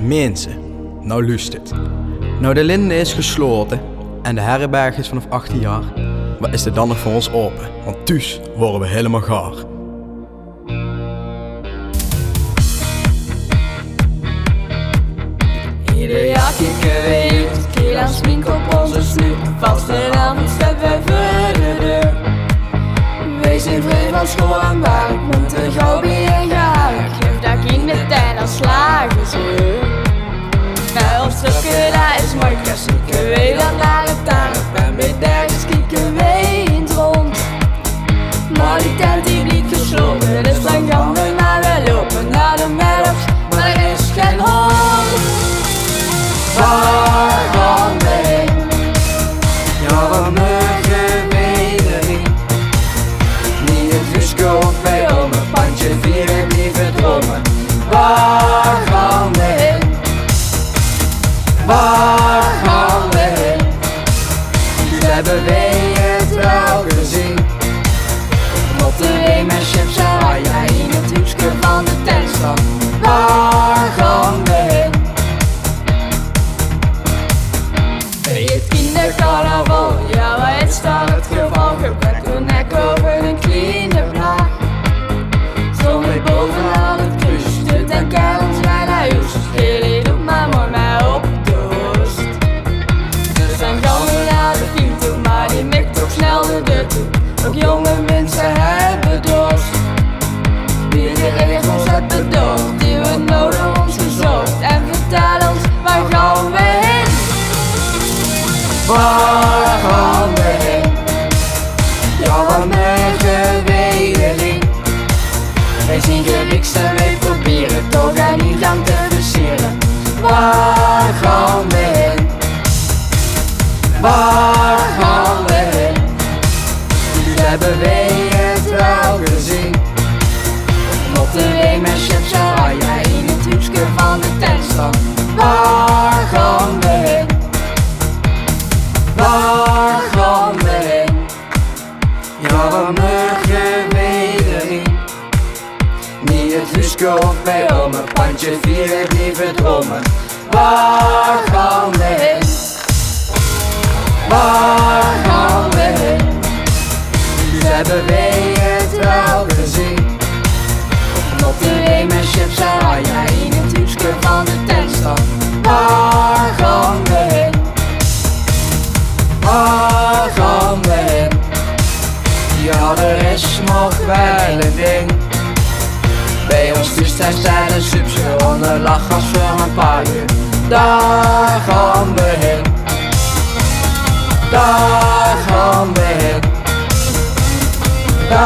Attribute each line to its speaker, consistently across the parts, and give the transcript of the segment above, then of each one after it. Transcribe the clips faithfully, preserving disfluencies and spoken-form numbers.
Speaker 1: Mensen, nou luistert. Nou de Linde is gesloten en de herberg is vanaf achttien jaar, wat is er dan nog voor ons open? Want thuis worden we helemaal gaar.
Speaker 2: Ieder jaar kijken we eens, keer aan smink op onze snuit. Vastenavond staat wij voor de deur. We zijn vrij van school en werk, moeten gauw en gaar. Geef dat kind meteen als slagen ze. Bij ons stukje, dat is mooi klassieke. We dan naar het dorp en bij dergelijks kijken we eens rond. Maar die tent die blijft gesloten, dus dan gaan we maar weer lopen naar de middags, maar er is geen hond.
Speaker 3: Waar gaan we heen? Ja, we mogen wederheen. Niet het huisje of bij om een pandje vieren blijven dromen. Waar gaan we heen? Waar gaan we heen? Dus hebben wij het wel gezien. Rotterdam en chips en raya in het huisje van de tent staan. Waar gaan we heen?
Speaker 2: Carnaval, ja, maar het staat het geval. Gebruik een nek over een kleine blaag. Zo mee bovenaan het kruis, en kijk ons bij naar huis. Jullie doet maar mooi mij op dorst. Dus dan gaan we naar de film toe, maar die mikt toch snel de deur toe. Ook jonge mensen hebben dorst. Wie de regels het bedoeld, die we nodig ons gezocht. En vertel ons, waar gaan we heen?
Speaker 3: Waar gaan we heen? Ja, we mogen wederheen. Wij zien geliks en wij proberen toch en niet lang te versieren. Waar gaan we heen? Waar gaan we heen? Dus hebben wij het wel gezien. Rotterdam en chips en raya in het huisje van de tent staan. Waar gaan we heen? Waar gaan we heen? Ja, we mogen wederheen. Niet het huisje of bij om een pandje vieren blijven dromen. Waar gaan we heen? Waar gaan we heen? Dus hebben wij het wel gezien. Rotterdam en chips en raya in het huisje van de tent staan. Waar gaan we heen? Waar gaan we heen? Ja, er is nog wel een ding. Bij ons thuis staat een subse onder lach als voor een paar uur. Daar gaan we heen. Daar gaan we heen.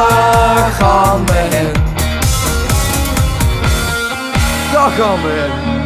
Speaker 3: Daar gaan we heen.
Speaker 1: Daar gaan we heen.